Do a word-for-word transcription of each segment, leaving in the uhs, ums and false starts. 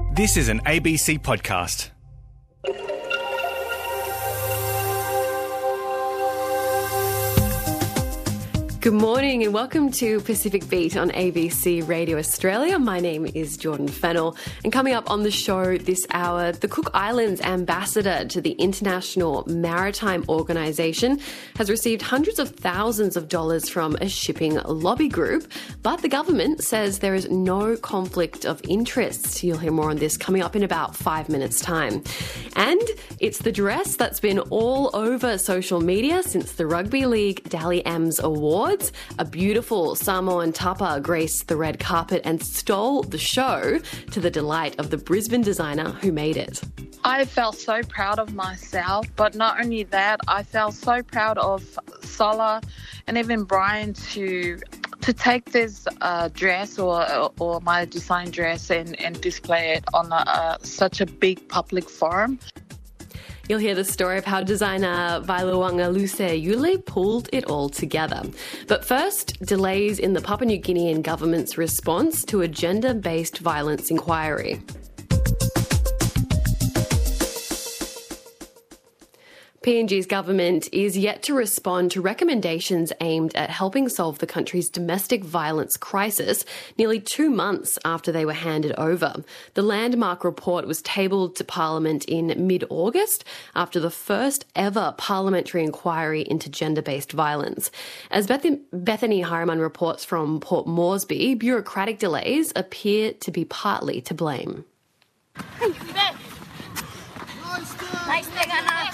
This is an A B C podcast. Good morning and welcome to Pacific Beat on A B C Radio Australia. My name is Jordan Fennell, and coming up on the show this hour, the Cook Islands ambassador to the International Maritime Organisation has received hundreds of thousands of dollars from a shipping lobby group, but the government says there is no conflict of interest. You'll hear more on this coming up in about five minutes' time. And it's the dress that's been all over social media since the Rugby League Dally M's Award. A beautiful Samoan tapa graced the red carpet and stole the show, to the delight of the Brisbane designer who made it. I felt so proud of myself, but not only that, I felt so proud of Sola and even Brian to to take this uh, dress or or my design dress and, and display it on a, uh, such a big public forum. You'll hear the story of how designer Vailuanga Luce Yule pulled it all together. But first, delays in the Papua New Guinean government's response to a gender-based violence inquiry. P N G's government is yet to respond to recommendations aimed at helping solve the country's domestic violence crisis nearly two months after they were handed over. The landmark report was tabled to Parliament in mid-August after the first ever parliamentary inquiry into gender-based violence. As Beth- Bethany Harriman reports from Port Moresby, bureaucratic delays appear to be partly to blame. Hey, nice thing, Anna.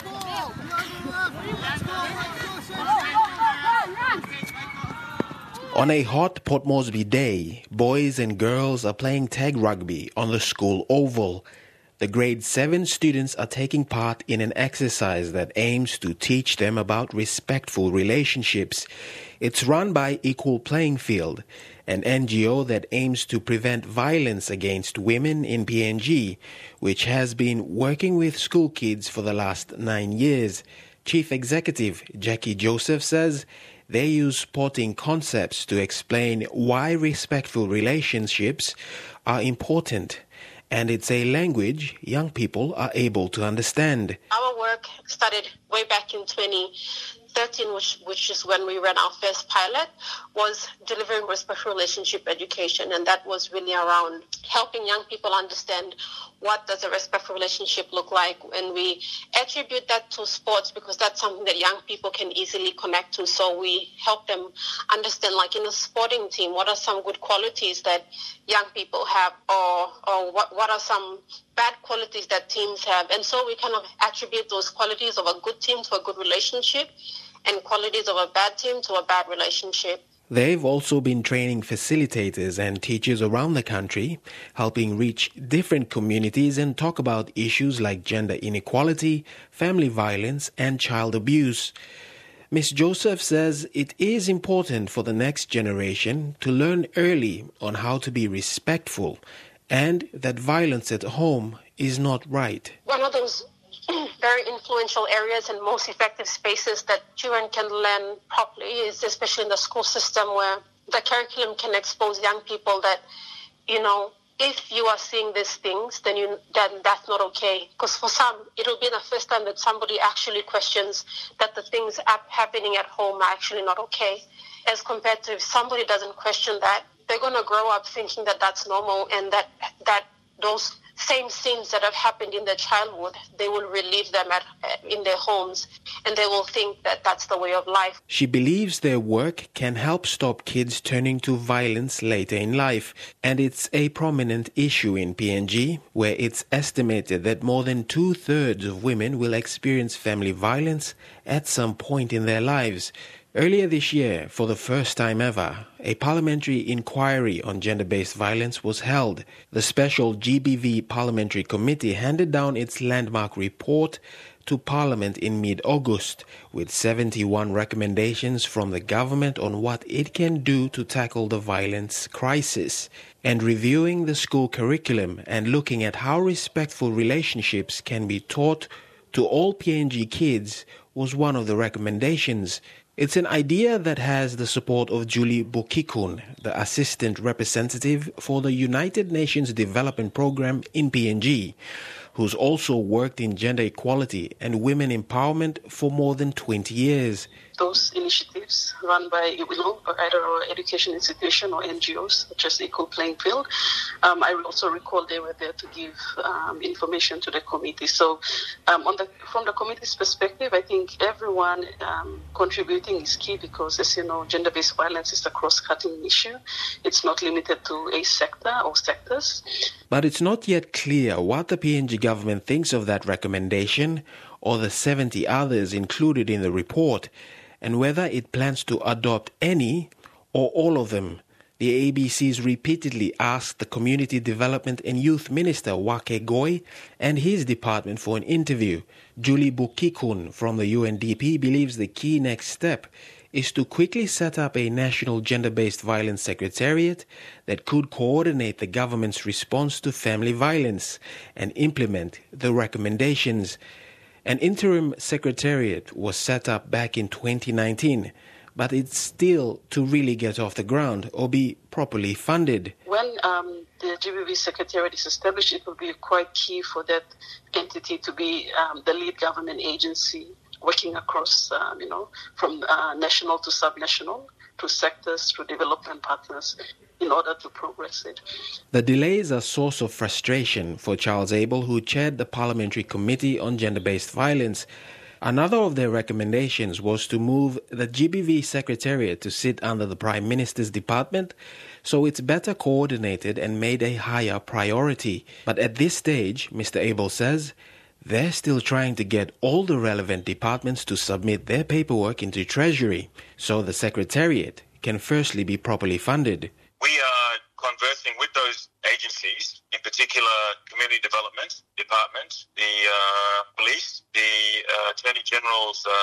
On a hot Port Moresby day, boys and girls are playing tag rugby on the school oval. The grade seven students are taking part in an exercise that aims to teach them about respectful relationships. It's run by Equal Playing Field, an N G O that aims to prevent violence against women in P N G, which has been working with school kids for the last nine years. Chief Executive Jackie Joseph says they use sporting concepts to explain why respectful relationships are important, and it's a language young people are able to understand. Our work started way back in twenty thirteen, which, which is when we ran our first pilot, was delivering respectful relationship education, and that was really around helping young people understand what does a respectful relationship look like, and we attribute that to sports because that's something that young people can easily connect to. So we help them understand, like in a sporting team, what are some good qualities that young people have, or or what, what are some bad qualities that teams have. And so we kind of attribute those qualities of a good team to a good relationship and qualities of a bad team to a bad relationship. They've also been training facilitators and teachers around the country, helping reach different communities and talk about issues like gender inequality, family violence, and child abuse. Miz Joseph says it is important for the next generation to learn early on how to be respectful and that violence at home is not right. One of those very influential areas and most effective spaces that children can learn properly is especially in the school system, where the curriculum can expose young people that, you know, if you are seeing these things, then you then that's not okay. Because for some, it will be the first time that somebody actually questions that the things happening at home are actually not okay. As compared to if somebody doesn't question that, they're going to grow up thinking that that's normal, and that that those same sins that have happened in their childhood, they will relive them at, in their homes, and they will think that that's the way of life. She believes their work can help stop kids turning to violence later in life, and it's a prominent issue in P N G, where it's estimated that more than two-thirds of women will experience family violence at some point in their lives. Earlier this year, for the first time ever, a parliamentary inquiry on gender-based violence was held. The special G B V Parliamentary Committee handed down its landmark report to Parliament in mid-August, with seventy-one recommendations from the government on what it can do to tackle the violence crisis, and reviewing the school curriculum and looking at how respectful relationships can be taught to all P N G kids was one of the recommendations. It's an idea that has the support of Julie Bukikun, the Assistant Representative for the United Nations Development Programme in P N G, who's also worked in gender equality and women empowerment for more than twenty years. Those initiatives run by, you know, either our education institution or N G Os, such as Equal Playing Field. Um, I also recall they were there to give um, information to the committee. So um, on the, from the committee's perspective, I think everyone um, contributing is key because, as you know, gender-based violence is a cross-cutting issue. It's not limited to a sector or sectors. But it's not yet clear what the P N G government thinks of that recommendation or the seventy others included in the report, and whether it plans to adopt any or all of them. The A B C's repeatedly asked the Community Development and Youth Minister Wake Goi and his department for an interview. Julie Bukikun from the U N D P believes the key next step is to quickly set up a national gender-based violence secretariat that could coordinate the government's response to family violence and implement the recommendations. An interim secretariat was set up back in twenty nineteen, but it's still to really get off the ground or be properly funded. When um, the G B V Secretariat is established, it will be quite key for that entity to be um, the lead government agency working across, um, you know, from uh, national to sub-national, to sectors, to development partners, in order to progress it. The delay is a source of frustration for Charles Abel, who chaired the Parliamentary Committee on Gender-Based Violence. Another of their recommendations was to move the G B V Secretariat to sit under the Prime Minister's department, so it's better coordinated and made a higher priority. But at this stage, Mister Abel says, they're still trying to get all the relevant departments to submit their paperwork into Treasury, so the Secretariat can firstly be properly funded. We are conversing with those agencies, in particular Community Development Department, the uh, Police, the uh, Attorney General's uh,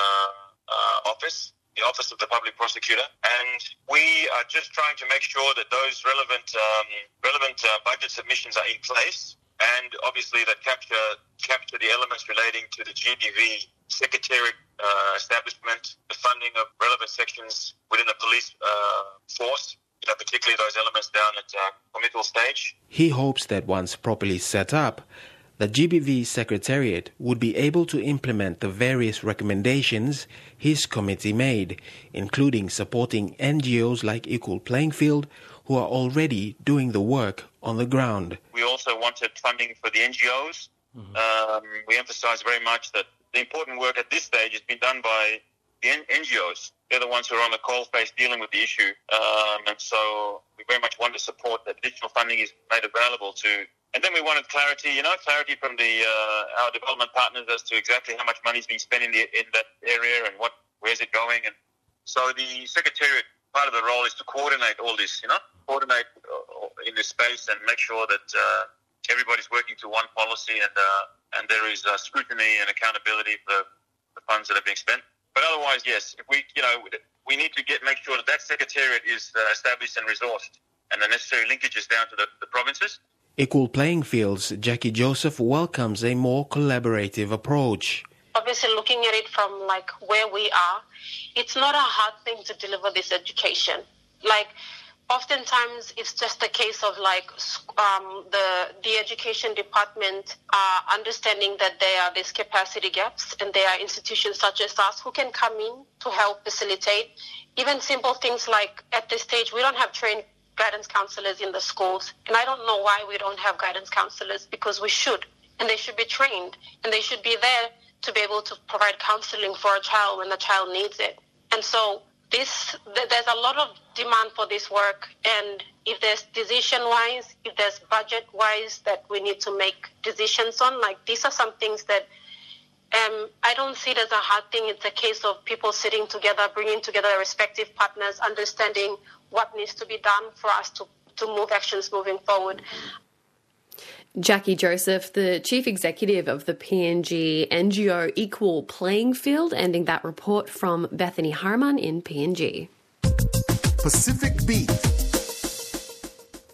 uh, Office, the Office of the Public Prosecutor, and we are just trying to make sure that those relevant um, relevant uh, budget submissions are in place, and obviously that capture capture the elements relating to the G B V Secretariat uh, establishment, the funding of relevant sections within the police uh, force, you know, particularly those elements down at uh, committal stage. He hopes that once properly set up, the G B V Secretariat would be able to implement the various recommendations his committee made, including supporting N G Os like Equal Playing Field, who are already doing the work on the ground. We also wanted funding for the N G Os. Mm-hmm. Um, we emphasise very much that the important work at this stage has been done by the N G Os. They're the ones who are on the coalface dealing with the issue. Um, and so we very much want to support that additional funding is made available to. And then we wanted clarity, you know, clarity from the uh, our development partners as to exactly how much money is being spent in the in that area and what where's it going. And so the Secretariat, part of the role is to coordinate all this, you know, coordinate uh, in this space and make sure that uh, everybody's working to one policy and uh, and there is uh, scrutiny and accountability for the, the funds that are being spent. But otherwise, yes, if we, you know, we need to get make sure that that Secretariat is uh, established and resourced and the necessary linkages down to the, the provinces. Equal Playing Field's Jackie Joseph welcomes a more collaborative approach. Obviously, looking at it from like where we are, it's not a hard thing to deliver this education. Like, oftentimes it's just a case of like um, the the education department uh, understanding that there are these capacity gaps, and there are institutions such as us who can come in to help facilitate even simple things like at this stage we don't have trained guidance counselors in the schools, and I don't know why we don't have guidance counselors, because we should, and they should be trained, and they should be there to be able to provide counseling for a child when the child needs it. And so this, th- there's a lot of demand for this work, and if there's decision-wise, if there's budget-wise that we need to make decisions on, like these are some things that um, I don't see it as a hard thing. It's a case of people sitting together, bringing together their respective partners, understanding what needs to be done for us to, to move actions moving forward. Jackie Joseph, the Chief Executive of the P N G N G O Equal Playing Field, ending that report from Bethany Harman in P N G. Pacific Beat.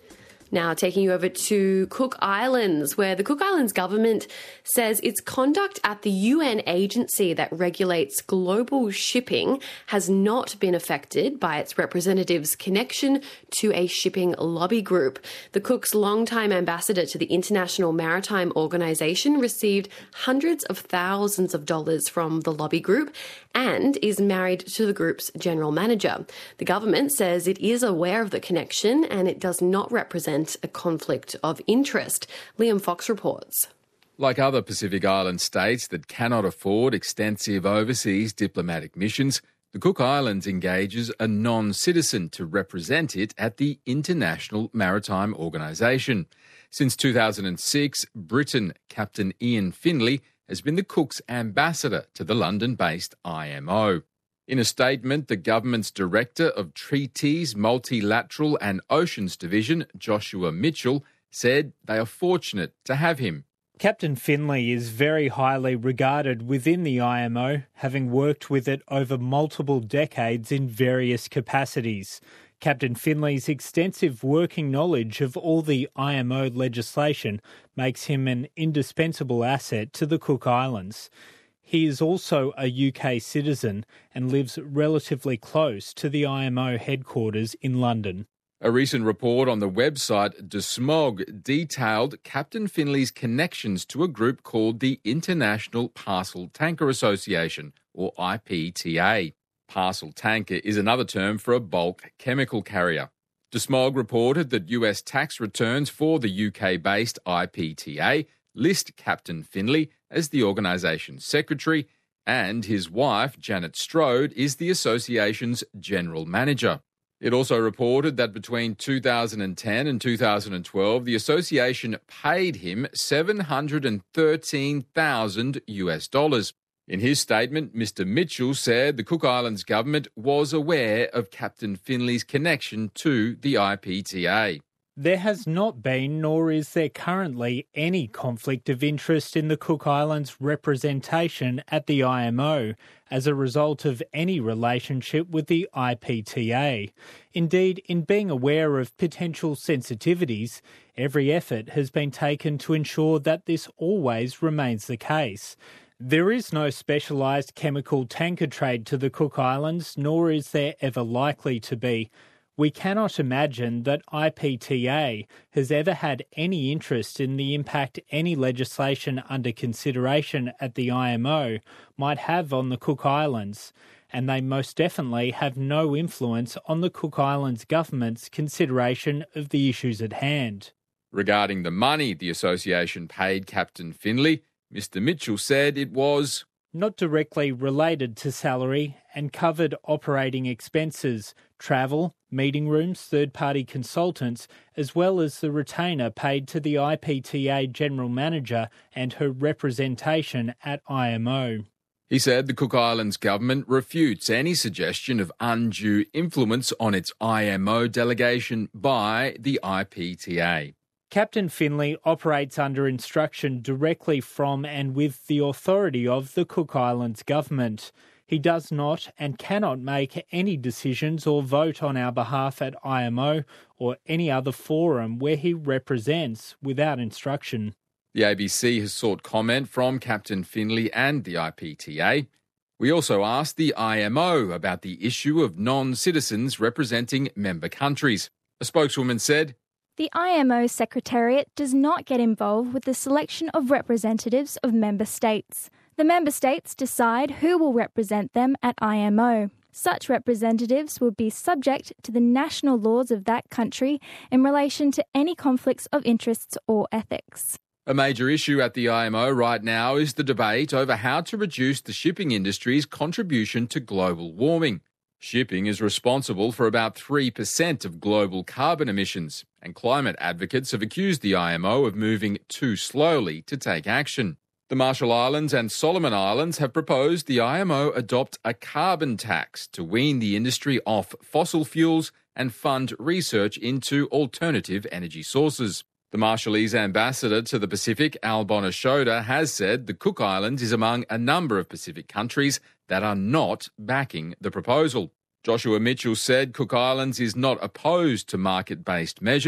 Now taking you over to Cook Islands, where the Cook Islands government says its conduct at the U N agency that regulates global shipping has not been affected by its representative's connection to a shipping lobby group. The Cook's longtime ambassador to the International Maritime Organization received hundreds of thousands of dollars from the lobby group and is married to the group's general manager. The government says it is aware of the connection and it does not represent a conflict of interest. Liam Fox reports. Like other Pacific Island states that cannot afford extensive overseas diplomatic missions, the Cook Islands engages a non-citizen to represent it at the International Maritime Organisation. Since two thousand six, Britain Captain Ian Finlay has been the Cook's ambassador to the London-based I M O. In a statement, the government's Director of Treaties, Multilateral and Oceans Division, Joshua Mitchell, said they are fortunate to have him. Captain Finlay is very highly regarded within the I M O, having worked with it over multiple decades in various capacities. Captain Finlay's extensive working knowledge of all the I M O legislation makes him an indispensable asset to the Cook Islands. He is also a U K citizen and lives relatively close to the I M O headquarters in London. A recent report on the website De Smog detailed Captain Finlay's connections to a group called the International Parcel Tanker Association, or I P T A. Parcel tanker is another term for a bulk chemical carrier. De Smog reported that U S tax returns for the U K-based I P T A list Captain Finlay as the organisation's secretary, and his wife, Janet Strode, is the association's general manager. It also reported that between two thousand ten and two thousand twelve, the association paid him seven hundred thirteen thousand US dollars. In his statement, Mister Mitchell said the Cook Islands government was aware of Captain Finlay's connection to the I P T A. There has not been, nor is there currently, any conflict of interest in the Cook Islands representation at the I M O as a result of any relationship with the I P T A. Indeed, in being aware of potential sensitivities, every effort has been taken to ensure that this always remains the case. There is no specialised chemical tanker trade to the Cook Islands, nor is there ever likely to be. We cannot imagine that I P T A has ever had any interest in the impact any legislation under consideration at the I M O might have on the Cook Islands, and they most definitely have no influence on the Cook Islands government's consideration of the issues at hand. Regarding the money the association paid Captain Finlay, Mister Mitchell said it was not directly related to salary and covered operating expenses, travel, meeting rooms, third-party consultants, as well as the retainer paid to the I P T A General Manager and her representation at I M O. He said the Cook Islands government refutes any suggestion of undue influence on its I M O delegation by the I P T A. Captain Finlay operates under instruction directly from and with the authority of the Cook Islands government. He does not and cannot make any decisions or vote on our behalf at I M O or any other forum where he represents without instruction. The A B C has sought comment from Captain Finlay and the I P T A. We also asked the I M O about the issue of non-citizens representing member countries. A spokeswoman said, "The I M O Secretariat does not get involved with the selection of representatives of member states. The member states decide who will represent them at I M O. Such representatives will be subject to the national laws of that country in relation to any conflicts of interests or ethics." A major issue at the I M O right now is the debate over how to reduce the shipping industry's contribution to global warming. Shipping is responsible for about three percent of global carbon emissions, and climate advocates have accused the I M O of moving too slowly to take action. The Marshall Islands and Solomon Islands have proposed the I M O adopt a carbon tax to wean the industry off fossil fuels and fund research into alternative energy sources. The Marshallese ambassador to the Pacific, Al Bonashoda, has said the Cook Islands is among a number of Pacific countries that are not backing the proposal. Joshua Mitchell said Cook Islands is not opposed to market-based measures,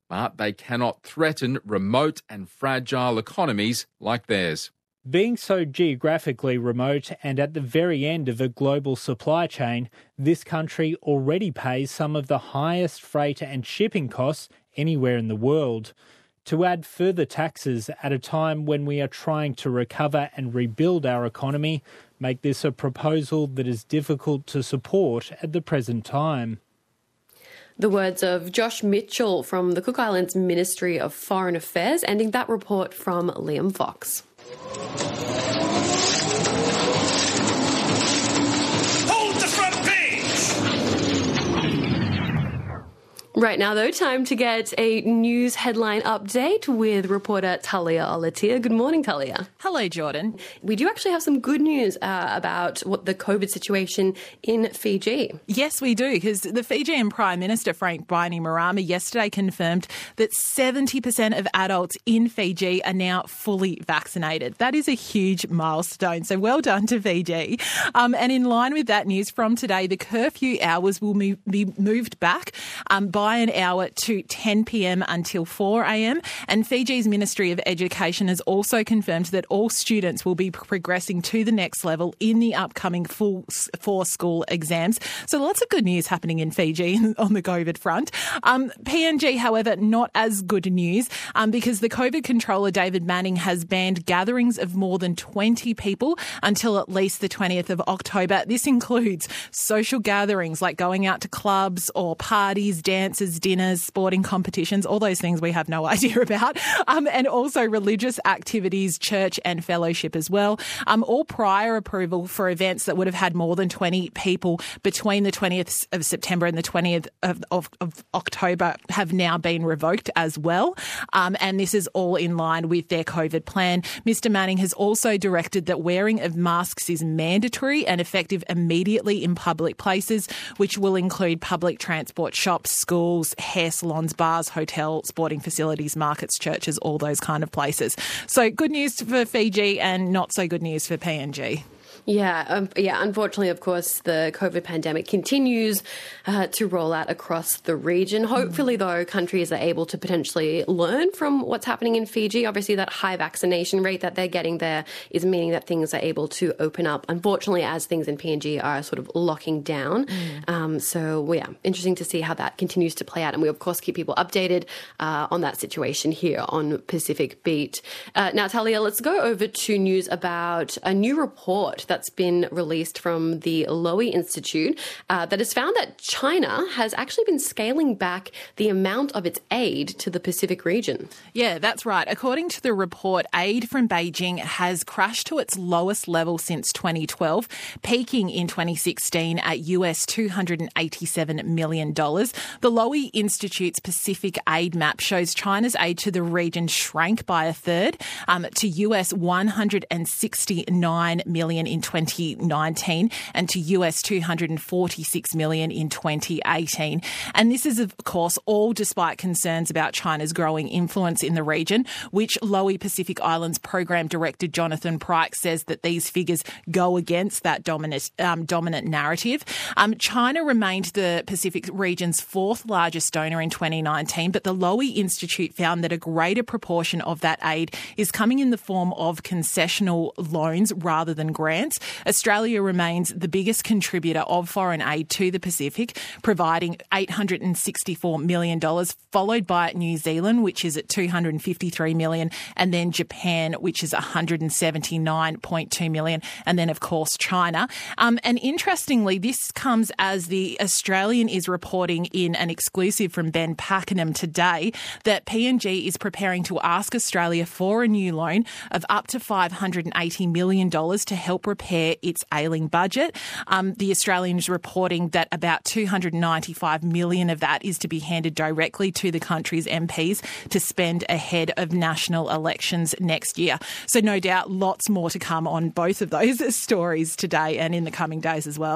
but they cannot threaten remote and fragile economies like theirs. Being so geographically remote and at the very end of a global supply chain, this country already pays some of the highest freight and shipping costs anywhere in the world. To add further taxes at a time when we are trying to recover and rebuild our economy make this a proposal that is difficult to support at the present time. The words of Josh Mitchell from the Cook Islands Ministry of Foreign Affairs, ending that report from Liam Fox. Hold the front page! Right now, though, time to get a news headline update with reporter Talia Olatia. Good morning, Talia. Hello, Jordan. We do actually have some good news uh, about what the COVID situation in Fiji. Yes, we do, because the Fijian Prime Minister, Frank Bainimarama, yesterday confirmed that seventy percent of adults in Fiji are now fully vaccinated. That is a huge milestone, so well done to Fiji. Um, and in line with that news, from today, the curfew hours will move, be moved back um, by an hour to ten p.m. until four a.m. And Fiji's Ministry of Education has also confirmed that all students will be progressing to the next level in the upcoming full four school exams. So lots of good news happening in Fiji on the COVID front. Um, P N G, however, not as good news um, because the COVID controller, David Manning, has banned gatherings of more than twenty people until at least the twentieth of October. This includes social gatherings like going out to clubs or parties, dances, dinners, sporting competitions, all those things we have no idea about, um, and also religious activities, church and fellowship as well. Um, all prior approval for events that would have had more than twenty people between the twentieth of September and the twentieth of, of, of October have now been revoked as well. Um, and this is all in line with their COVID plan. Mister Manning has also directed that wearing of masks is mandatory and effective immediately in public places, which will include public transport, shops, schools, hair salons, bars, hotels, sporting facilities, markets, churches, all those kind of places. So good news for Fiji and not so good news for P N G. Yeah, um, yeah. Unfortunately, of course, the COVID pandemic continues uh, to roll out across the region. Hopefully, mm. though, countries are able to potentially learn from what's happening in Fiji. Obviously, that high vaccination rate that they're getting there is meaning that things are able to open up, unfortunately, as things in P N G are sort of locking down. Mm. Um, so, well, yeah, interesting to see how that continues to play out. And we, of course, keep people updated uh, on that situation here on Pacific Beat. Uh, now, Talia, let's go over to news about a new report that's been released from the Lowy Institute uh, that has found that China has actually been scaling back the amount of its aid to the Pacific region. Yeah, that's right. According to the report, aid from Beijing has crashed to its lowest level since twenty twelve, peaking in twenty sixteen at U S two hundred eighty-seven million dollars. The Lowy Institute's Pacific aid map shows China's aid to the region shrank by a third um, to U S one hundred sixty-nine million dollars in twenty nineteen and to U S two hundred forty-six million dollars in twenty eighteen. And this is, of course, all despite concerns about China's growing influence in the region, which Lowy Pacific Islands Program Director Jonathan Pryke says that these figures go against that dominant um, dominant narrative. Um, China remained the Pacific region's fourth largest donor in twenty nineteen, but the Lowy Institute found that a greater proportion of that aid is coming in the form of concessional loans rather than grants. Australia remains the biggest contributor of foreign aid to the Pacific, providing eight hundred sixty-four million dollars, followed by New Zealand, which is at two hundred fifty-three million dollars, and then Japan, which is one hundred seventy-nine point two million dollars, and then, of course, China. Um, and interestingly, this comes as the Australian is reporting in an exclusive from Ben Pakenham today that P N G is preparing to ask Australia for a new loan of up to five hundred eighty million dollars to help repair its ailing budget. Um, the Australian is reporting that about two hundred ninety-five million dollars of that is to be handed directly to the country's M Ps to spend ahead of national elections next year. So no doubt lots more to come on both of those stories today and in the coming days as well.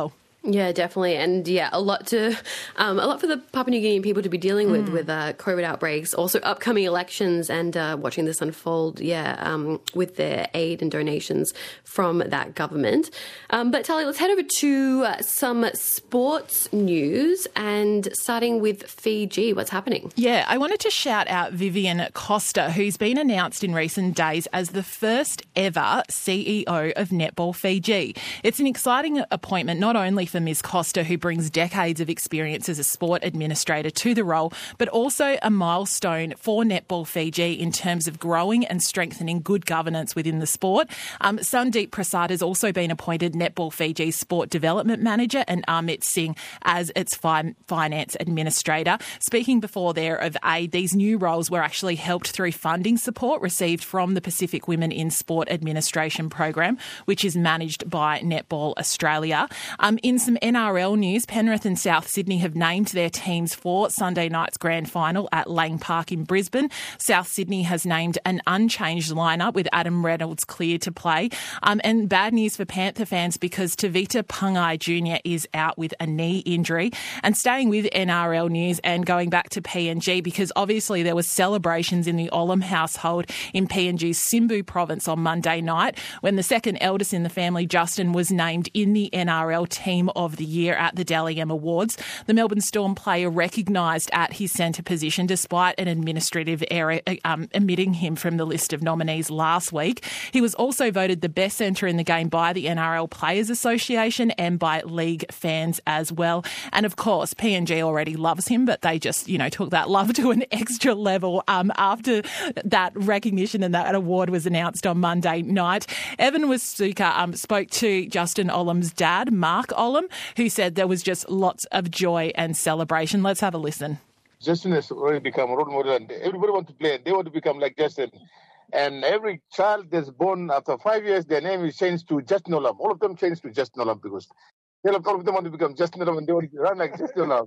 Yeah, definitely. And yeah, a lot to, um, a lot for the Papua New Guinean people to be dealing with, Mm. with uh, COVID outbreaks, also upcoming elections and uh, watching this unfold, yeah, um, with their aid and donations from that government. Um, but Tali, let's head over to uh, some sports news and starting with Fiji. What's happening? Yeah, I wanted to shout out Vivian Costa, who's been announced in recent days as the first ever C E O of Netball Fiji. It's an exciting appointment, not only for Miz Costa, who brings decades of experience as a sport administrator to the role, but also a milestone for Netball Fiji in terms of growing and strengthening good governance within the sport. Um, Sandeep Prasad has also been appointed Netball Fiji's Sport Development Manager and Amit Singh as its fi- finance administrator. Speaking before there of aid, these new roles were actually helped through funding support received from the Pacific Women in Sport Administration program, which is managed by Netball Australia. Um, in some N R L news, Penrith and South Sydney have named their teams for Sunday night's grand final at Lang Park in Brisbane. South Sydney has named an unchanged lineup with Adam Reynolds cleared to play. Um, and bad news for Panther fans because Tavita Pangai Junior is out with a knee injury. And staying with N R L news and going back to P N G, because obviously there was celebrations in the Olam household in P N G's Simbu province on Monday night when the second eldest in the family, Justin, was named in the N R L Team of the Year at the Dally M Awards. The Melbourne Storm player recognised at his centre position despite an administrative error um, omitting him from the list of nominees last week. He was also voted the best centre in the game by the N R L Players Association and by league fans as well. And of course, P N G already loves him, but they just, you know, took that love to an extra level um, after that recognition and that award was announced on Monday night. Evan Wasuka um, spoke to Justin Olam's dad, Mark Olam, who said there was just lots of joy and celebration. Let's have a listen. Justin has already become a role model and everybody wants to play and they want to become like Justin. And every child that's born after five years, their name is changed to Justin Olam. All of them changed to Justin Olam because all of them want to become Justin Olam and they want to run like Justin Olam.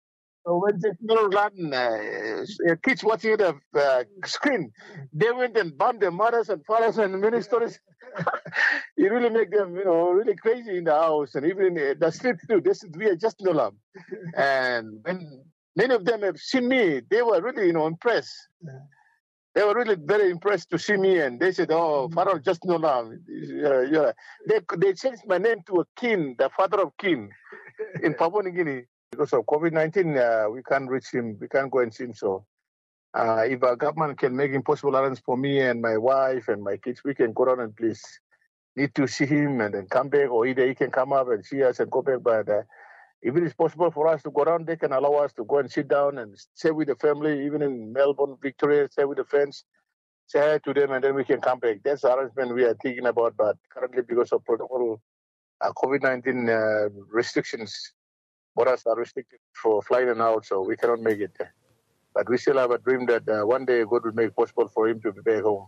So when Justin Olam ran, uh, kids watching the uh, screen, they went and bombed their mothers and fathers and many stories. It really make them, you know, really crazy in the house and even in the street too. This is we are Justin Olam. And when many of them have seen me, they were really, you know, impressed. They were really very impressed to see me, and they said, "Oh, Father of Justin Olam." Uh, yeah. They they changed my name to a king, the father of king, in Papua New Guinea because of COVID nineteen. Uh, we can't reach him. We can't go and see him. So, uh, if our government can make impossible arrangements for me and my wife and my kids, we can go down and please need to see him and then come back, or either he can come up and see us and go back. But uh, if it is possible for us to go down, they can allow us to go and sit down and stay with the family, even in Melbourne, Victoria, stay with the friends, say hi to them, and then we can come back. That's the arrangement we are thinking about. But currently, because of protocol, uh, COVID nineteen uh, restrictions, borders are restricted for flying and out, so we cannot make it. But we still have a dream that uh, one day God will make it possible for him to be back home.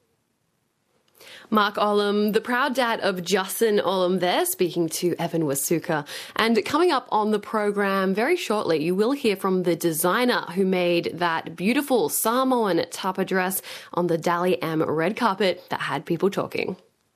Mark Olam, the proud dad of Justin Olam there, speaking to Evan Wasuka. And coming up on the program very shortly, you will hear from the designer who made that beautiful Samoan tapa dress on the Dally M red carpet that had people talking.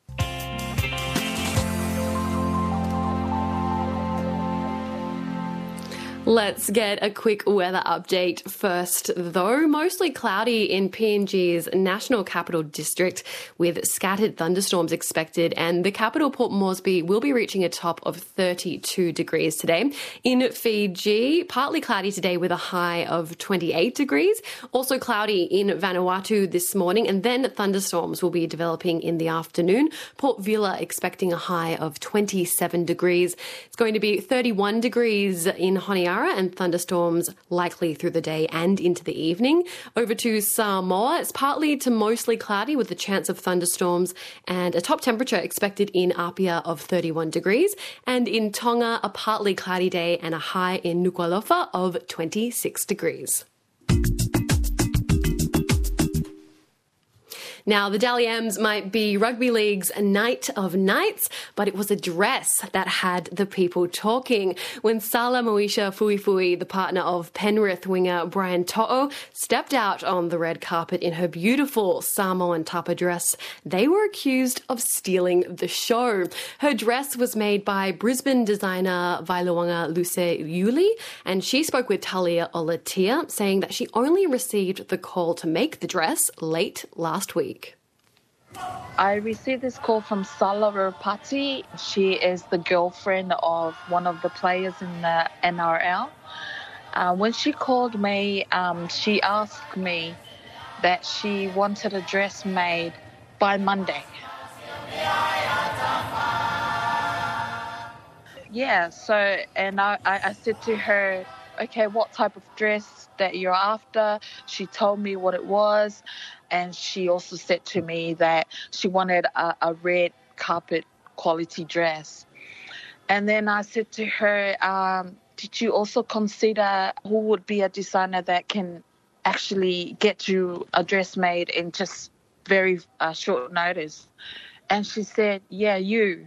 Let's get a quick weather update first, though. Mostly cloudy in P N G's National Capital District with scattered thunderstorms expected, and the capital, Port Moresby, will be reaching a top of thirty-two degrees today. In Fiji, partly cloudy today with a high of twenty-eight degrees. Also cloudy in Vanuatu this morning, and then thunderstorms will be developing in the afternoon. Port Vila expecting a high of twenty-seven degrees. It's going to be thirty-one degrees in Honiara, and thunderstorms likely through the day and into the evening. Over to Samoa, it's partly to mostly cloudy with a chance of thunderstorms and a top temperature expected in Apia of thirty-one degrees. And in Tonga, a partly cloudy day and a high in Nuku'alofa of twenty-six degrees. Now, the Dally M's might be rugby league's night of nights, but it was a dress that had the people talking when Sala Moisha Fuifui, the partner of Penrith winger Brian To'o, stepped out on the red carpet in her beautiful Samoan tapa dress. They were accused of stealing the show. Her dress was made by Brisbane designer Vailuanga Luce Yuli, and she spoke with Talia Olatia, saying that she only received the call to make the dress late last week. I received this call from Sala Rapati. She is the girlfriend of one of the players in the N R L. Uh, when she called me, um, she asked me that she wanted a dress made by Monday. Yeah, so, and I, I, I said to her, okay, what type of dress that you're after? She told me what it was, and she also said to me that she wanted a, a red carpet quality dress. And then I said to her, um, did you also consider who would be a designer that can actually get you a dress made in just very uh, short notice? And she said, yeah, you.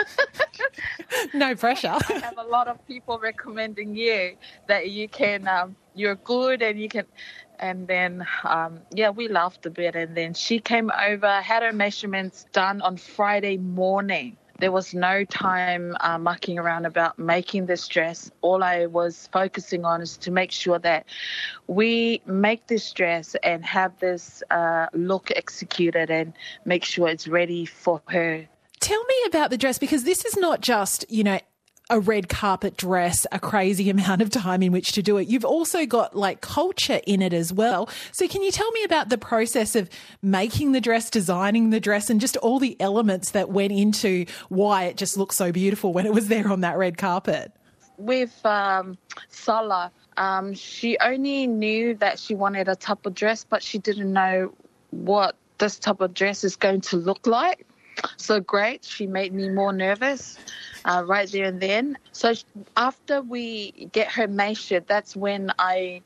No pressure. I have a lot of people recommending you that you can, um, you're good and you can. And then, um, yeah, we laughed a bit. And then she came over, had her measurements done on Friday morning. There was no time uh, mucking around about making this dress. All I was focusing on is to make sure that we make this dress and have this uh, look executed and make sure it's ready for her. Tell me about the dress, because this is not just, you know, a red carpet dress, a crazy amount of time in which to do it. You've also got like culture in it as well. So can you tell me about the process of making the dress, designing the dress, and just all the elements that went into why it just looked so beautiful when it was there on that red carpet? With um, Sala, um, she only knew that she wanted a type of dress, but she didn't know what this type of dress is going to look like. So great, she made me more nervous uh, right there and then. So after we get her measured, that's when I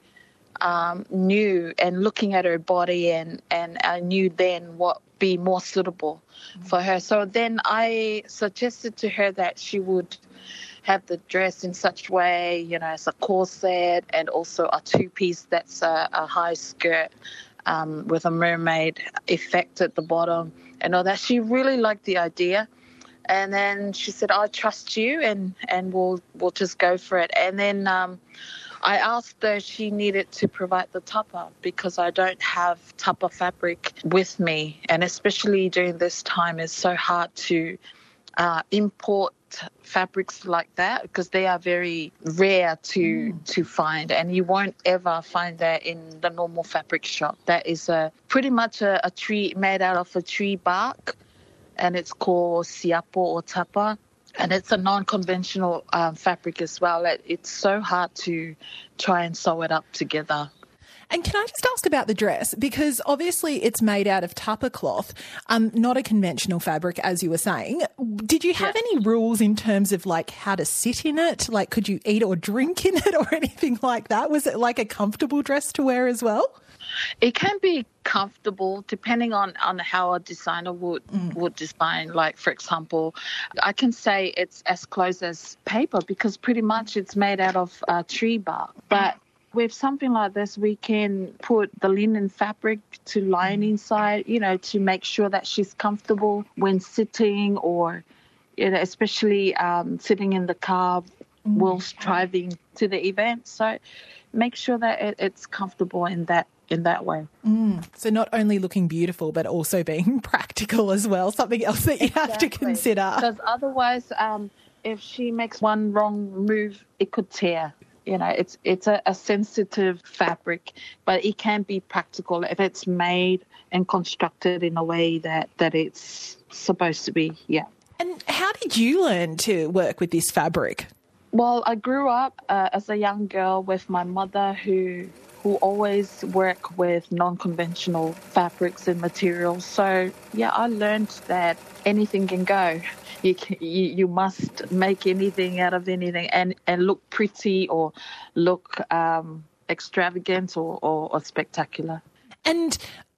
um, knew, and looking at her body, and, and I knew then what would be more suitable mm-hmm. for her. So then I suggested to her that she would have the dress in such way, you know, as a corset and also a two-piece that's a, a high skirt um, with a mermaid effect at the bottom. And all that. She really liked the idea. And then she said, I trust you, and, and we'll we'll just go for it. And then um, I asked her if she needed to provide the tapa, because I don't have tapa fabric with me. And especially during this time, it's so hard to uh, import fabrics like that, because they are very rare to mm. to find, and you won't ever find that in the normal fabric shop. That is a pretty much a, a tree made out of a tree bark, and it's called siapo or tapa, and it's a non-conventional um, fabric as well. It, it's so hard to try and sew it up together. And can I just ask about the dress? Because obviously it's made out of tapa cloth, um, not a conventional fabric, as you were saying. Did you have yeah. any rules in terms of like how to sit in it? Like, could you eat or drink in it or anything like that? Was it like a comfortable dress to wear as well? It can be comfortable depending on, on how a designer would mm. would design. Like, for example, I can say it's as close as paper, because pretty much it's made out of uh, tree bark. But with something like this, we can put the linen fabric to line inside, you know, to make sure that she's comfortable when sitting, or, you know, especially um, sitting in the car mm. whilst driving to the event. So make sure that it, it's comfortable in that in that way. Mm. So not only looking beautiful, but also being practical as well, something else that you exactly. have to consider. Because otherwise, um, if she makes one wrong move, it could tear. You know, it's it's a, a sensitive fabric, but it can be practical if it's made and constructed in a way that, that it's supposed to be, yeah. And how did you learn to work with this fabric? Well, I grew up uh, as a young girl with my mother who who always worked with non-conventional fabrics and materials. So, yeah, I learned that anything can go. You, can, you you must make anything out of anything and, and look pretty or look um, extravagant or, or, or spectacular. And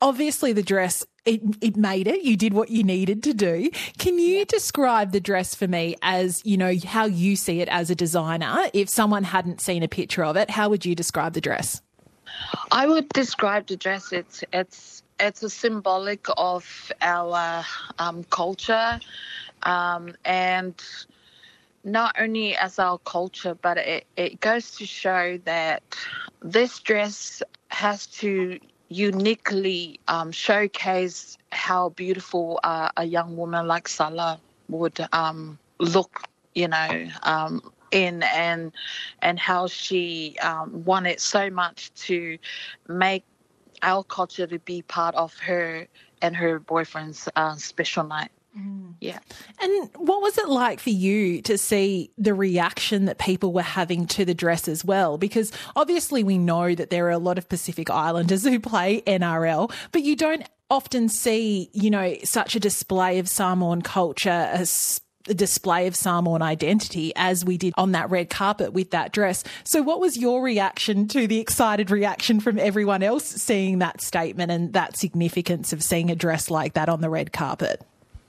obviously the dress, it, it made it. You did what you needed to do. Can you describe the dress for me as, you know, how you see it as a designer? If someone hadn't seen a picture of it, how would you describe the dress? I would describe the dress, it's it's it's a symbolic of our um, culture, um, and not only as our culture, but it, it goes to show that this dress has to uniquely um, showcase how beautiful uh, a young woman like Salah would um, look, you know, um, in and and how she um, wanted so much to make our culture to be part of her and her boyfriend's uh, special night. Mm. Yeah. And what was it like for you to see the reaction that people were having to the dress as well? Because obviously we know that there are a lot of Pacific Islanders who play N R L, but you don't often see, you know, such a display of Samoan culture, as a display of Samoan identity as we did on that red carpet with that dress. So what was your reaction to the excited reaction from everyone else seeing that statement and that significance of seeing a dress like that on the red carpet?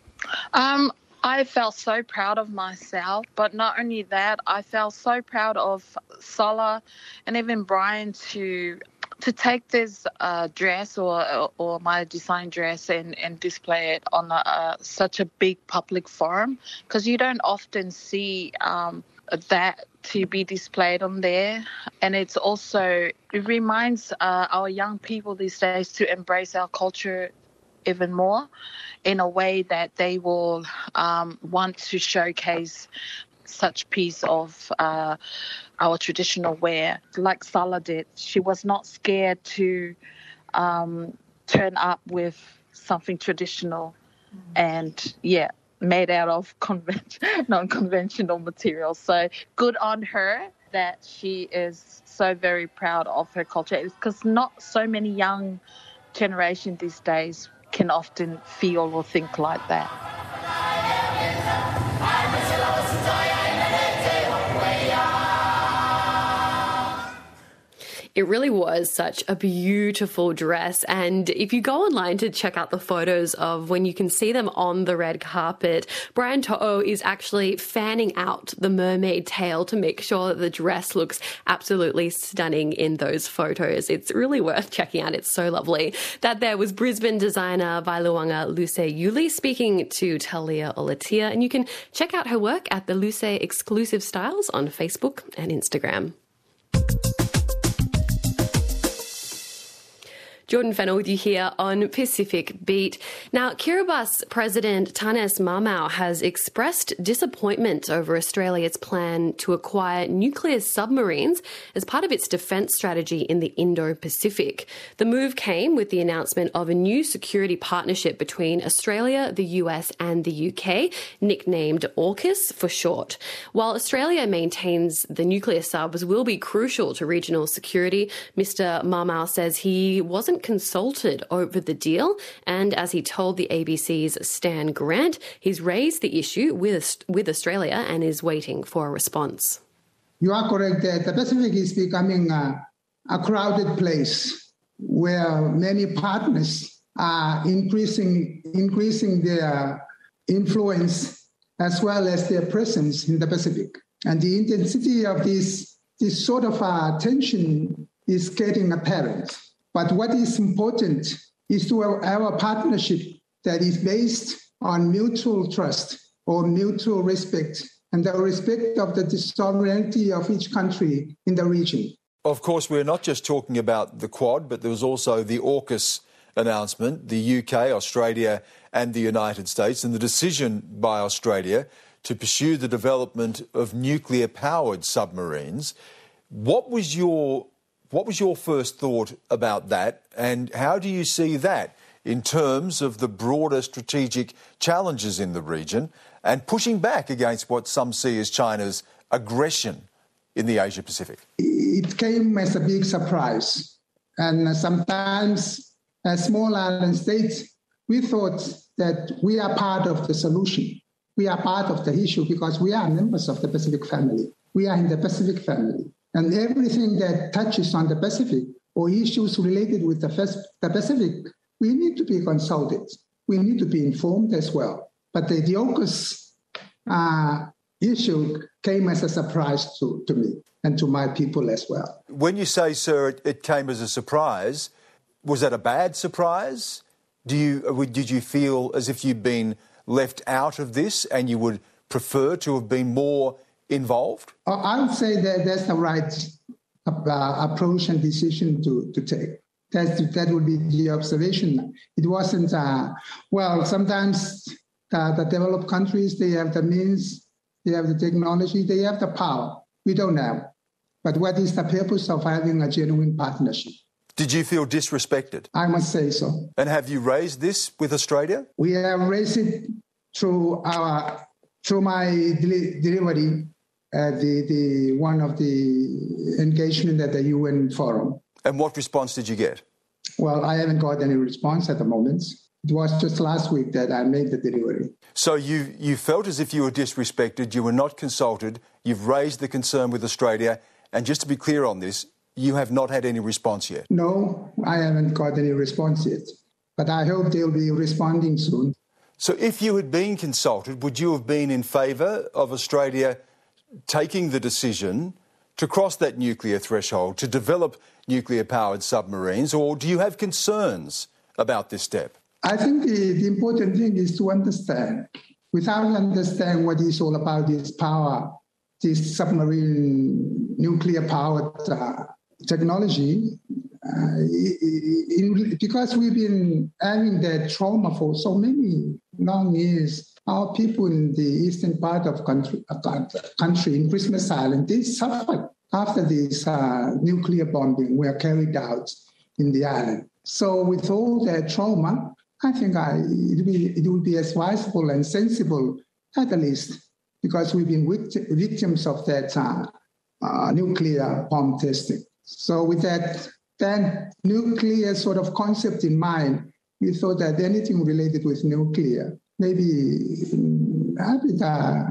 Um, I felt so proud of myself, but not only that, I felt so proud of Salah and even Brian to to take this uh, dress or or my design dress and, and display it on a, uh, such a big public forum, because you don't often see um, that to be displayed on there. And it's also, it reminds uh, our young people these days to embrace our culture even more in a way that they will um, want to showcase such piece of uh, our traditional wear. Like Salah did, she was not scared to um, turn up with something traditional mm. and, yeah, made out of conven- non-conventional materials. So good on her that she is so very proud of her culture, because not so many young generation these days can often feel or think like that. It really was such a beautiful dress. And if you go online to check out the photos of when you can see them on the red carpet, Brian To'o is actually fanning out the mermaid tail to make sure that the dress looks absolutely stunning in those photos. It's really worth checking out. It's so lovely. That there was Brisbane designer Vailuanga Luce Yuli speaking to Talia Olatia. And you can check out her work at the Luce Exclusive Styles on Facebook and Instagram. Jordan Fennell with you here on Pacific Beat. Now, Kiribati President Tanes Mamau has expressed disappointment over Australia's plan to acquire nuclear submarines as part of its defence strategy in the Indo-Pacific. The move came with the announcement of a new security partnership between Australia, the U S and the U K, nicknamed AUKUS for short. While Australia maintains the nuclear subs will be crucial to regional security, Mister Mamau says he wasn't consulted over the deal, and as he told the A B C's Stan Grant, he's raised the issue with with Australia and is waiting for a response. You are correct that the Pacific is becoming a, a crowded place where many partners are increasing increasing their influence as well as their presence in the Pacific, and the intensity of this this sort of uh, tension is getting apparent. But what is important is to have a partnership that is based on mutual trust or mutual respect and the respect of the sovereignty of each country in the region. Of course, we're not just talking about the Quad, but there was also the AUKUS announcement, the U K, Australia and the United States, and the decision by Australia to pursue the development of nuclear-powered submarines. What was your What was your first thought about that, and how do you see that in terms of the broader strategic challenges in the region and pushing back against what some see as China's aggression in the Asia-Pacific? It came as a big surprise, and sometimes as small island states, we thought that we are part of the solution. We are part of the issue because we are members of the Pacific family. We are in the Pacific family. And everything that touches on the Pacific or issues related with the Pacific we need to be consulted. We need to be informed as well. But the, the AUKUS uh, issue came as a surprise to, to me and to my people as well. When you say, sir, it, it came as a surprise, was that a bad surprise? Do you did you feel as if you'd been left out of this and you would prefer to have been more involved? I would say that that's the right uh, approach and decision to, to take. That's, that would be the observation. It wasn't, uh, well, sometimes uh, the developed countries, they have the means, they have the technology, they have the power. We don't have. But what is the purpose of having a genuine partnership? Did you feel disrespected? I must say so. And have you raised this with Australia? We have raised it through our through my deli- delivery at the, the one of the engagement at the U N forum. And what response did you get? Well, I haven't got any response at the moment. It was just last week that I made the delivery. So you you felt as if you were disrespected, you were not consulted, you've raised the concern with Australia, and just to be clear on this, you have not had any response yet? No, I haven't got any response yet, but I hope they'll be responding soon. So if you had been consulted, would you have been in favour of Australia taking the decision to cross that nuclear threshold, to develop nuclear-powered submarines, or do you have concerns about this step? I think the, the important thing is to understand. Without understanding what it's all about, this power, this submarine nuclear-powered uh, technology, uh, in, because we've been having that trauma for so many long years, our people in the eastern part of country, uh, country in Christmas Island, they suffered after this uh, nuclear bombing were carried out in the island. So with all that trauma, I think I, it, be, it would be advisable and sensible, at the least, because we've been vict- victims of that uh, uh, nuclear bomb testing. So with that, that nuclear sort of concept in mind, we thought that anything related with nuclear, maybe a bit, uh,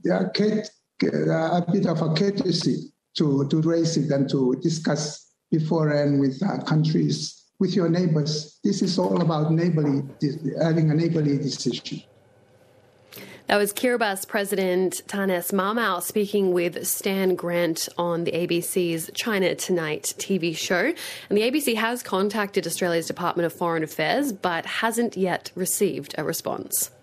a, a bit of a courtesy to, to raise it and to discuss beforehand with uh, countries, with your neighbors. This is all about neighborly, having a neighborly decision. That was Kiribati President Tanes Mamau speaking with Stan Grant on the A B C's China Tonight T V show. And the A B C has contacted Australia's Department of Foreign Affairs, but hasn't yet received a response.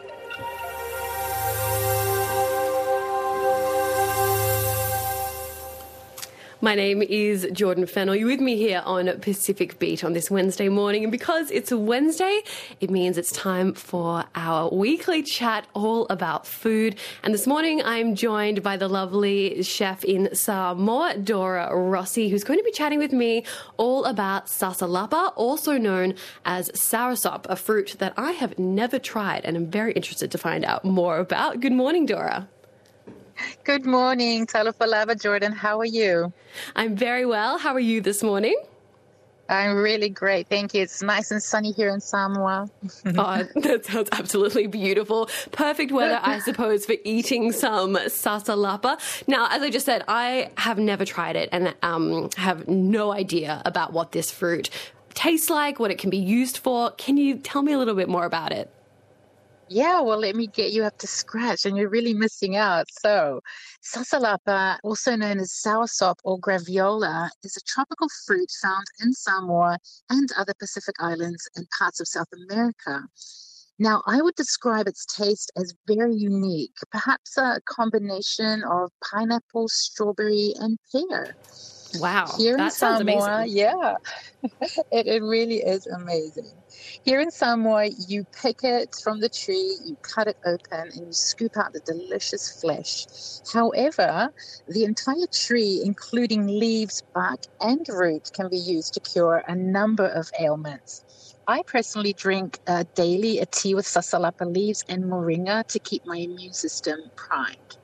My name is Jordan Fennell. You're with me here on Pacific Beat on this Wednesday morning. And because it's a Wednesday, it means it's time for our weekly chat all about food. And this morning, I'm joined by the lovely chef in Samoa, Dora Rossi, who's going to be chatting with me all about sasalapa, also known as soursop, a fruit that I have never tried and I'm very interested to find out more about. Good morning, Dora. Good morning, Talofa Lava Jordan. How are you? I'm very well. How are you this morning? I'm really great. Thank you. It's nice and sunny here in Samoa. Oh, that sounds absolutely beautiful. Perfect weather, I suppose, for eating some sasalapa. Now, as I just said, I have never tried it and um, have no idea about what this fruit tastes like, what it can be used for. Can you tell me a little bit more about it? Yeah, well, let me get you up to scratch, and you're really missing out. So, sasalapa, also known as soursop or graviola, is a tropical fruit found in Samoa and other Pacific islands and parts of South America. Now, I would describe its taste as very unique, perhaps a combination of pineapple, strawberry, and pear. Wow, Here that in sounds Samoa, amazing. yeah, it, it really is amazing. Here in Samoa, you pick it from the tree, you cut it open, and you scoop out the delicious flesh. However, the entire tree, including leaves, bark, and root, can be used to cure a number of ailments. I personally drink uh, daily a tea with sasalapa leaves and moringa to keep my immune system primed.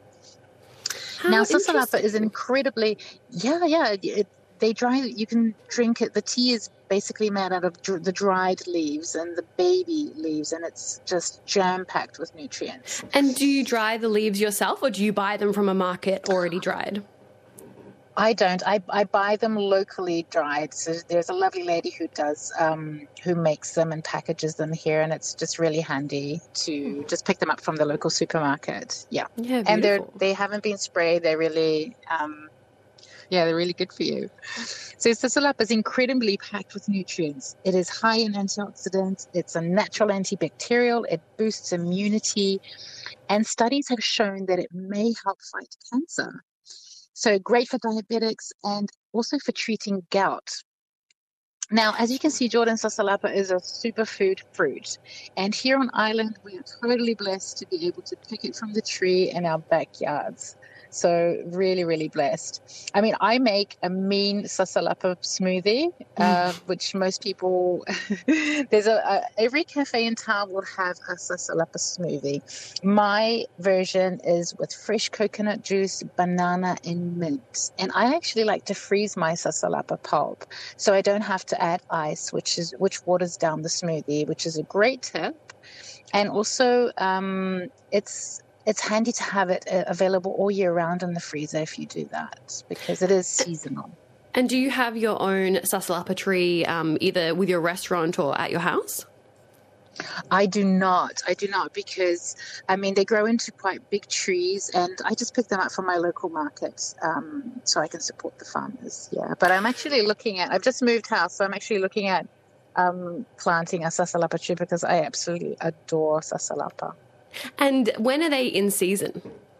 How Now, sasalapa is incredibly, yeah, yeah, it, they dry, you can drink it. The tea is basically made out of dr- the dried leaves and the baby leaves, and it's just jam-packed with nutrients. And do you dry the leaves yourself, or do you buy them from a market already dried? I don't. I, I buy them locally dried. So there's a lovely lady who does, um, who makes them and packages them here, and it's just really handy to just pick them up from the local supermarket. Yeah, yeah, and they're beautiful. they haven't been sprayed. They're really, um, yeah, they're really good for you. So Sasalapa is incredibly packed with nutrients. It is high in antioxidants. It's a natural antibacterial. It boosts immunity, and studies have shown that it may help fight cancer. So great for diabetics and also for treating gout. Now, as you can see, Jordan, Sasalapa is a superfood fruit. And here on island, we are totally blessed to be able to pick it from the tree in our backyards. So really, really blessed. I mean, I make a mean Sasalapa smoothie, uh, which most people, there's a, a, every cafe in town will have a Sasalapa smoothie. My version is with fresh coconut juice, banana, and mint. And I actually like to freeze my Sasalapa pulp, so I don't have to add ice, which is which waters down the smoothie, which is a great tip. And also, um, it's It's handy to have it available all year round in the freezer if you do that, because it is seasonal. And do you have your own Sasalapa tree um, either with your restaurant or at your house? I do not. I do not because, I mean, they grow into quite big trees, and I just pick them up from my local market um, so I can support the farmers. Yeah, but I'm actually looking at, I've just moved house, so I'm actually looking at um, planting a Sasalapa tree because I absolutely adore Sasalapa. And when are they in season?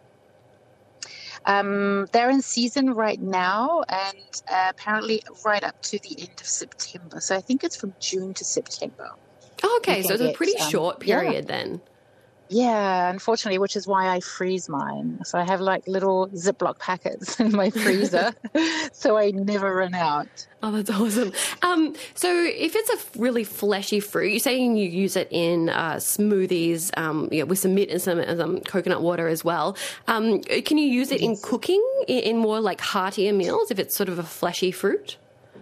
Um, they're in season right now, and uh, apparently right up to the end of September. So I think it's from June to September. Oh, okay, so it's a get, pretty um, short period yeah. then. Yeah, unfortunately, which is why I freeze mine. So I have like little Ziploc packets in my freezer, so I never run out. Oh, that's awesome. Um, so if it's a really fleshy fruit, you're saying you use it in uh, smoothies um, yeah, with some mint and some, and some coconut water as well. Um, can you use it yes. in cooking, in, in more like heartier meals, if it's sort of a fleshy fruit?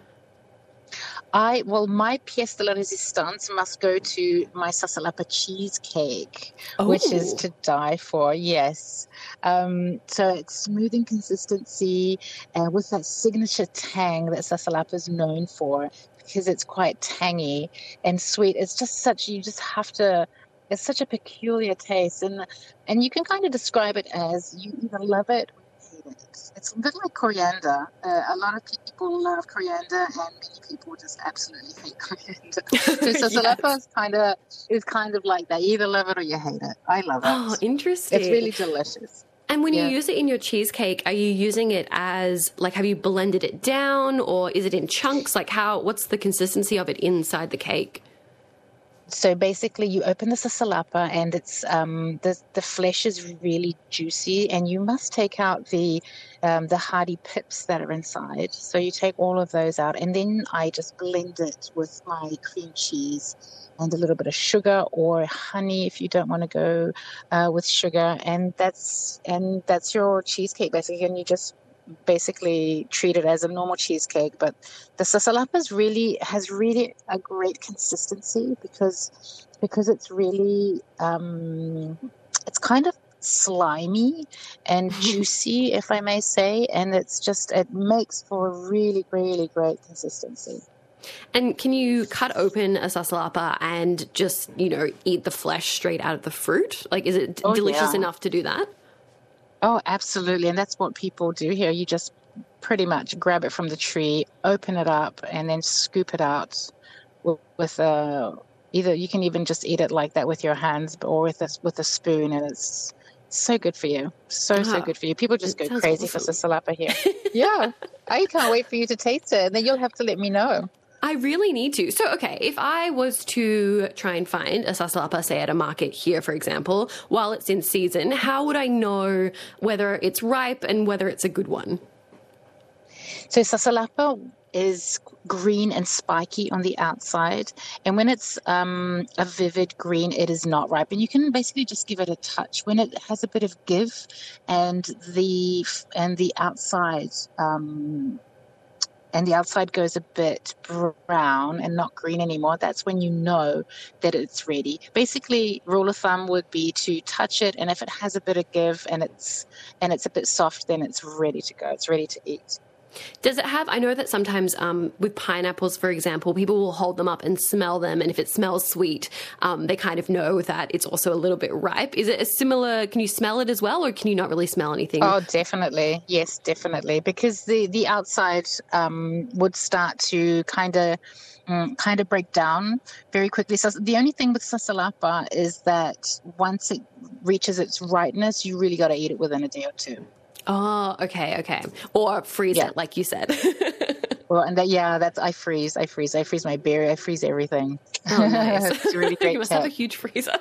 I well, my pièce de la résistance must go to my Sasalapa cheesecake, oh. which is to die for. Yes, um, so it's smooth in consistency, and uh, with that signature tang that Sasalapa is known for, because it's quite tangy and sweet. It's just such you just have to. It's such a peculiar taste, and and you can kind of describe it as you either love it. It's a bit like coriander. Uh, a lot of people love coriander, and many people just absolutely hate coriander. So Sasalapa yes. is kind of is kind of like that. You either love it or you hate it. I love it. Oh, interesting! It's really delicious. And when yeah. you use it in your cheesecake, are you using it as like have you blended it down, or is it in chunks? Like how? What's the consistency of it inside the cake? So basically, you open the Sasalapa, and it's um, the the flesh is really juicy, and you must take out the um, the hardy pips that are inside. So you take all of those out, and then I just blend it with my cream cheese and a little bit of sugar or honey if you don't want to go uh, with sugar, and that's and that's your cheesecake basically, and you just basically treat it as a normal cheesecake. But the Sasalapa is really has really a great consistency because because it's really um, it's kind of slimy and juicy, if I may say, and it's just it makes for a really really great consistency. And can you cut open a Sasalapa and just, you know, eat the flesh straight out of the fruit? Like, is it oh, delicious yeah. enough to do that? Oh, absolutely. And that's what people do here. You just pretty much grab it from the tree, open it up, and then scoop it out with, with a, either you can even just eat it like that with your hands or with a, with a spoon, and it's so good for you. So, uh-huh. so good for you. People just it go crazy awesome. for Sasalapa here. Yeah. I can't wait for you to taste it, and then you'll have to let me know. I really need to. So, okay, if I was to try and find a Sasalapa, say at a market here, for example, while it's in season, how would I know whether it's ripe and whether it's a good one? So Sasalapa is green and spiky on the outside, and when it's um, a vivid green, it is not ripe. And you can basically just give it a touch. When it has a bit of give and the and the outside um and the outside goes a bit brown and not green anymore, that's when you know that it's ready. Basically, rule of thumb would be to touch it, and if it has a bit of give and it's and it's a bit soft, then it's ready to go. It's ready to eat. Does it have, I know that sometimes um, with pineapples, for example, people will hold them up and smell them, and if it smells sweet, um, they kind of know that it's also a little bit ripe. Is it a similar, can you smell it as well, or can you not really smell anything? Oh, definitely. Yes, definitely. Because the, the outside um, would start to kind of um, kind of break down very quickly. So the only thing with sasalapa is that once it reaches its ripeness, you really got to eat it within a day or two. Oh, okay, okay. Or freeze Yeah. it, like you said. Well, and that, yeah, that's I freeze, I freeze, I freeze my berry, I freeze everything. Oh, nice. It's a really great You must tip. have a huge freezer.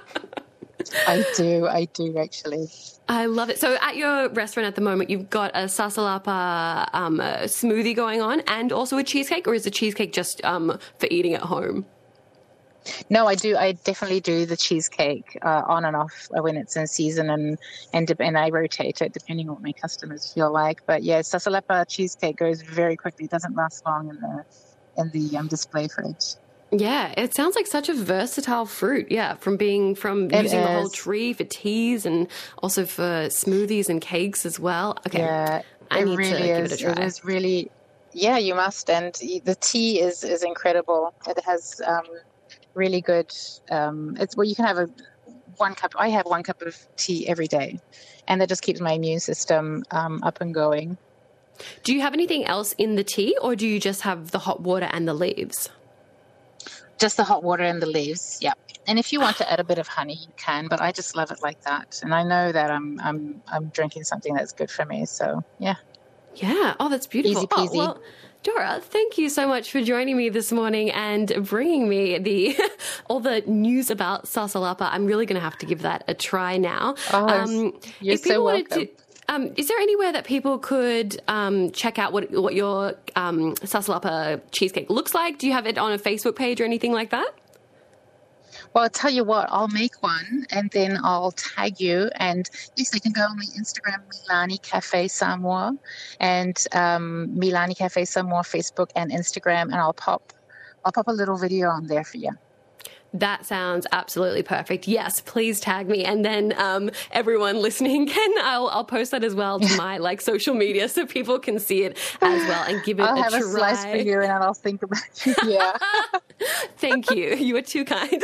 I do, I do actually. I love it. So at your restaurant at the moment, you've got a sasalapa um, a smoothie going on and also a cheesecake, or is the cheesecake just um, for eating at home? No, I do. I definitely do the cheesecake uh, on and off when it's in season, and and de- and I rotate it depending on what my customers feel like. But yeah, sasalapa cheesecake goes very quickly. It doesn't last long in the in the um, display fridge. Yeah, it sounds like such a versatile fruit. Yeah, from being from It using the whole is. tree for teas and also for smoothies and cakes as well. Okay, Yeah, I it need really to give is. it a try. It is really. Yeah, you must. And the tea is is incredible. It has um, really good. Um, it's well, you can have a one cup. I have one cup of tea every day, and that just keeps my immune system um, up and going. Do you have anything else in the tea, or do you just have the hot water and the leaves? Just the hot water and the leaves, yeah. And if you want to add a bit of honey, you can. But I just love it like that, and I know that I'm I'm I'm drinking something that's good for me. So yeah, Yeah. Oh, that's beautiful. Easy peasy. Oh, well, Dora, thank you so much for joining me this morning and bringing me the all the news about sasalapa. I'm really going to have to give that a try now. Oh, you're if people so wanted welcome. to, um, is there anywhere that people could um, check out what what your um, sasalapa cheesecake looks like? Do you have it on a Facebook page or anything like that? Well, I'll tell you what, I'll make one and then I'll tag you. And yes, they can go on the Instagram, Milani Cafe Samoa, and um, Milani Cafe Samoa, Facebook and Instagram, and I'll pop, I'll pop a little video on there for you. That sounds absolutely perfect. Yes, please tag me, and then um, everyone listening can. I'll I'll post that as well to my like social media so people can see it as well and give it I'll a have try. a slice for you, and I'll think about you. Yeah. Thank you. You are too kind.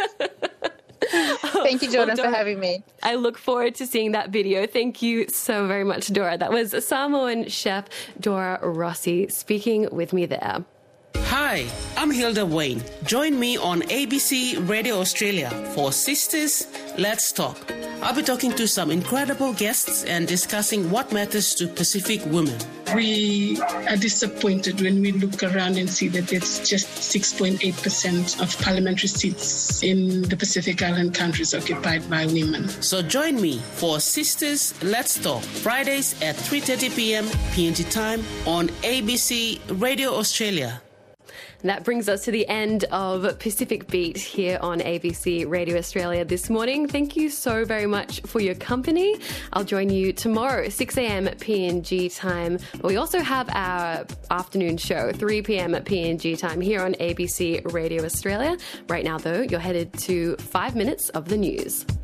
Thank you, Jordan, Dora, for having me. I look forward to seeing that video. Thank you so very much, Dora. That was Samoan chef Dora Rossi speaking with me there. Hi, I'm Hilda Wayne. Join me on A B C Radio Australia for Sisters Let's Talk. I'll be talking to some incredible guests and discussing what matters to Pacific women. We are disappointed when we look around and see that it's just six point eight percent of parliamentary seats in the Pacific Island countries occupied by women. So join me for Sisters Let's Talk, Fridays at three thirty p.m. P N G time on A B C Radio Australia. That brings us to the end of Pacific Beat here on A B C Radio Australia this morning. Thank you so very much for your company. I'll join you tomorrow, six a.m. P N G time. We also have our afternoon show, three p.m. P N G time here on A B C Radio Australia. Right now, though, you're headed to five minutes of the news.